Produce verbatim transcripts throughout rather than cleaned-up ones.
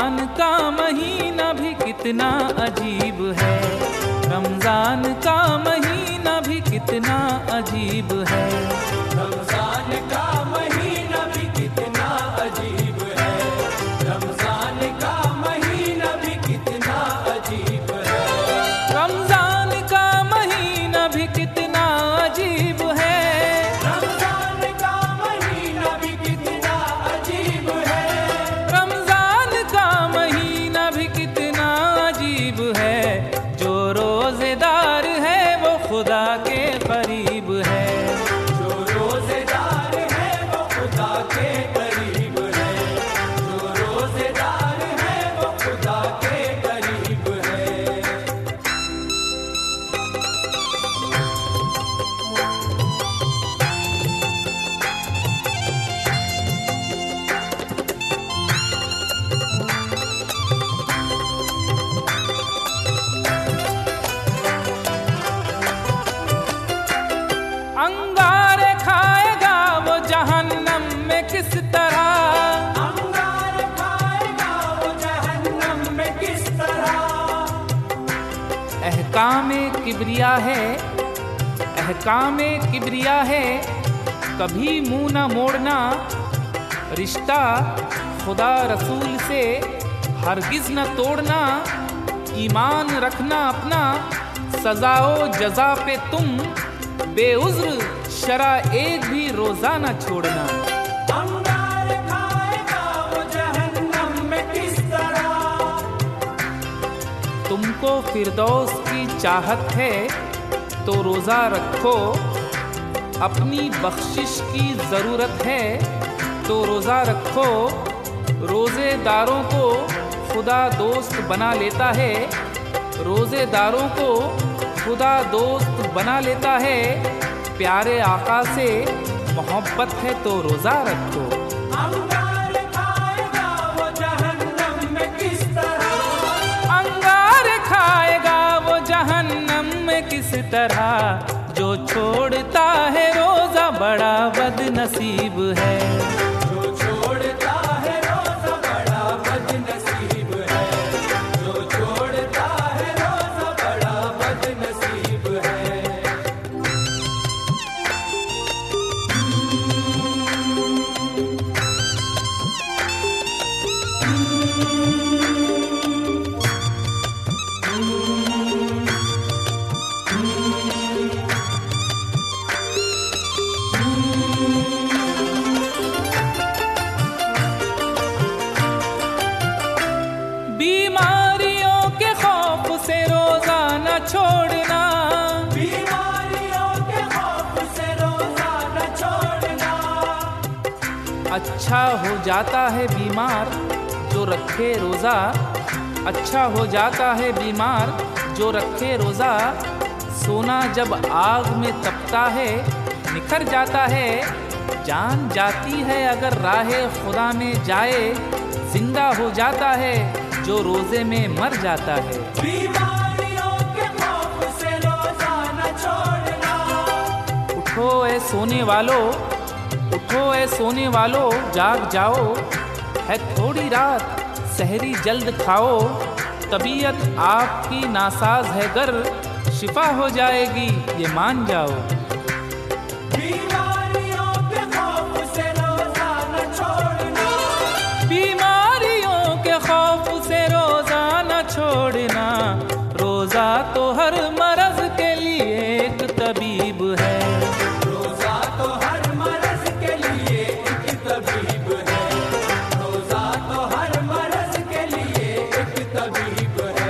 रमजान का महीना भी कितना अजीब है, रमजान का महीना भी कितना अजीब है, रमजान का महीना भी कितना अजीब है, रमजान का महीना भी कितना अजीब है, रमजान का महीना भी कितना अजीब है, रमजान का महीना भी कितना अजीब है, रमजान का महीना भी कितना अजीब है। जो रोजेदार है वो खुदा के करीब है, जो रोजेदार है वो खुदा के करीब है, जो रोजेदार है वो खुदा के करीब है। अंगारे खाएगा वो जहन्नम में किस तरह, अंगार खाएगा वो जहन्नम में किस तरह, अहकामे किबरिया है, अहकामे किबरिया है, कभी मुंह न मोड़ना, रिश्ता खुदा रसूल से हरगिज न तोड़ना, ईमान रखना अपना, सजाओ जजा पे तुम बेउज्र शरा एक भी रोजा न छोड़ना। अंगार खाएगा वो जहन्नम में किस तरह, तुमको फिरदौस की चाहत है तो रोजा रखो, अपनी बख्शिश की जरूरत है तो रोजा रखो, रोजेदारों को खुदा दोस्त बना लेता है, रोजेदारों को खुदा दोस्त बना लेता है, प्यारे आका से मोहब्बत है तो रोजा रखो। अंगार खाएगा वो जहन्नम में किस तरह, अंगार खाएगा वो जहन्नम में किस तरह, जो छोड़ता है रोजा बड़ा बदनसीब है, जो छोड़ता है रोजा बड़ा बदनसीब है, जो छोड़ता है रोजा बड़ा बदनसीब है। बीमारियों के खौफ से रोजा न छोड़ना, बीमारियों के खौफ से रोजा न छोड़ना, अच्छा हो जाता है बीमार जो रखे रोजा, अच्छा हो जाता है बीमार जो रखे रोजा, सोना जब आग में तपता है निखर जाता है, जान जाती है अगर राहे खुदा में जाए, जिंदा हो जाता है जो रोजे में मर जाता है। बीमारियों के खौफ से रोजा न छोड़ना, उठो ए सोने वालों, उठो ए सोने वालों, जाग जाओ, है थोड़ी रात सहरी जल्द खाओ, तबीयत आपकी नासाज है गर, शिफा हो जाएगी ये मान जाओ। बीमारियों के खौफ से रोजा न छोड़ना, बीमारियों के खौफ से रोजा न छोड़ना, रोजा तो हर मर्ज के लिए एक तबीब है, रोजा तो हर मर्ज के लिए एक तबीब है, रोजा तो हर मर्ज के लिए एक तबीब है।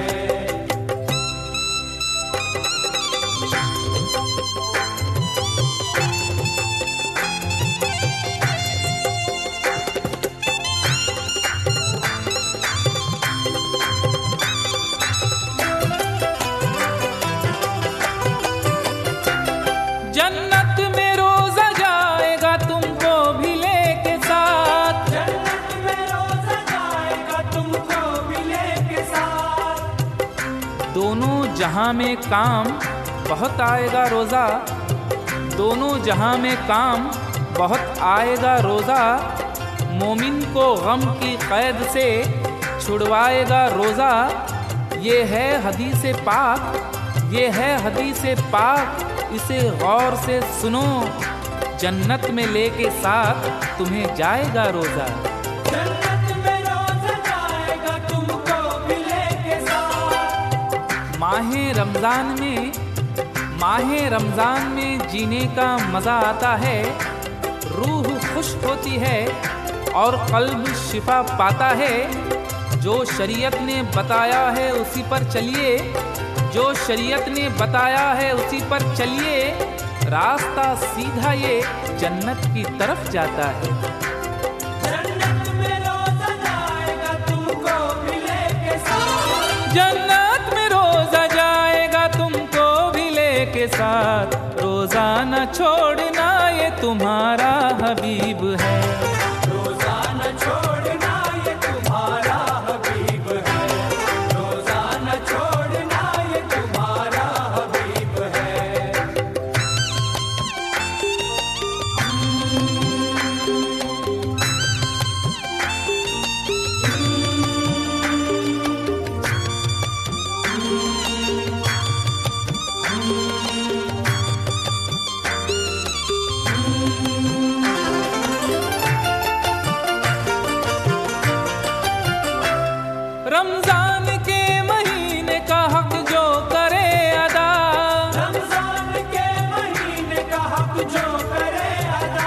जन्नत में रोजा जाएगा तुमको भी लेके साथ, जन्नत में रोजा जाएगा तुमको भी लेके साथ, दोनों जहां में काम बहुत आएगा रोजा, दोनों जहां में काम बहुत आएगा रोजा, मोमिन को गम की कैद से छुड़वाएगा रोज़ा। ये है हदीस पाक, ये है हदीस पाक, इसे गौर से सुनो। जन्नत में लेके साथ तुम्हें जाएगा रोज़ा। जन्नत में रोज़ा जाएगा तुमको भी लेके साथ। माहे रमज़ान में माहे रमज़ान में जीने का मज़ा आता है, रूह खुश होती है और कल्ब शिफा पाता है। जो शरीयत ने बताया है उसी पर चलिए, जो शरीयत ने बताया है उसी पर चलिए। रास्ता सीधा ये जन्नत की तरफ जाता है। जन्नत में रोज़ा जाएगा तुमको भी लेके साथ। जन्नत में रोज़ा जाएगा तुमको भी लेके साथ। रोज़ा न छोड़ना ये तुम्हारा हबीब है। रोज़ा न छोड़ना ये तुम्हारा हबीब है। रोज़ा न छोड़ना ये तुम्हारा हबीब है। रमजान के महीने का हक जो करे अदा, रमजान के महीने का हक जो करे अदा।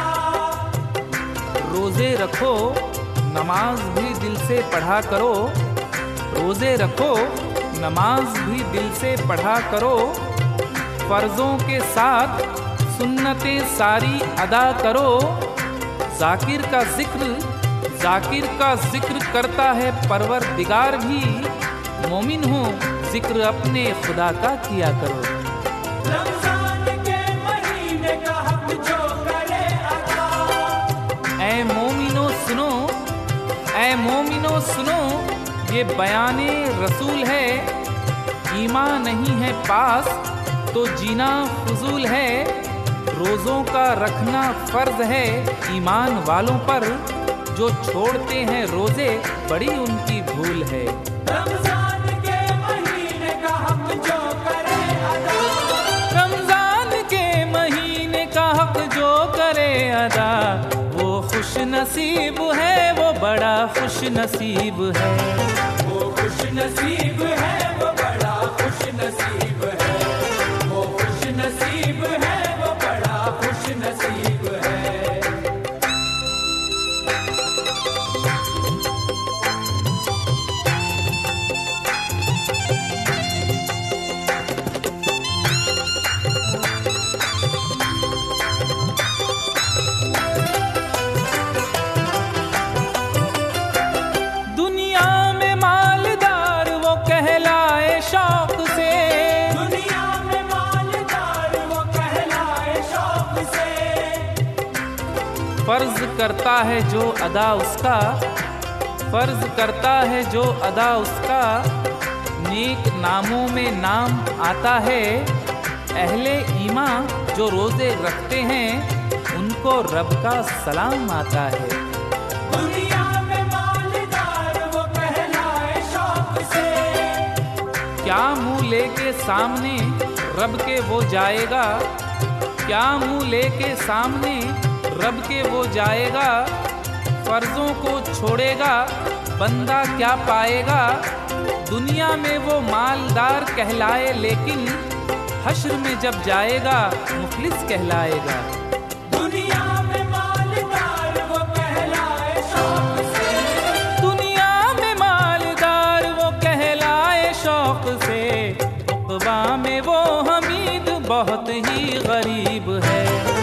रोजे रखो नमाज भी दिल से पढ़ा करो। रोजे रखो नमाज भी दिल से पढ़ा करो। फर्जों के साथ सुन्नतें सारी अदा करो। जाकिर का जिक्र जाकिर का जिक्र करता है परवरदिगार भी। मोमिन हो जिक्र अपने खुदा का किया करो। रमजान के महीने का हक जो करे अदा। ऐ मोमिनो सुनो, ऐ मोमिनो सुनो, ये बयाने रसूल है। ईमान नहीं है पास तो जीना फजूल है। रोज़ों का रखना फर्ज है ईमान वालों पर। जो छोड़ते हैं रोजे बड़ी उनकी भूल है। रमजान के महीने का हक जो करे अदा। रमजान के महीने का हक जो करे अदा, वो खुश नसीब है, वो बड़ा खुश नसीब है। वो खुश नसीब है, वो बड़ा खुश नसीब है। वो खुश नसीब है, वो बड़ा खुश नसीब है। दुनिया में मालदार वो कहलाए शौक से। दुनिया में मालदार वो कहलाए शौक से। फर्ज करता है जो अदा उसका, फर्ज करता है जो अदा उसका। नेक नामों में नाम आता है। अहले ईमान जो रोजे रखते हैं उनको रब का सलाम आता है। दुनिया में मालदार वो कहलाए शौक से। क्या मुंह लेके सामने रब के वो जाएगा, क्या मुंह लेके सामने रब के वो जाएगा। फर्जों को छोड़ेगा बंदा क्या पाएगा। दुनिया में वो मालदार कहलाए लेकिन हश्र में जब जाएगा मुफलिस कहलाएगा। दुनिया में मालदार वो कहलाए शौक से। दुनिया में मालदार वो कहलाए शौक से। उक़बा में वो हमीद बहुत ही गरीब है।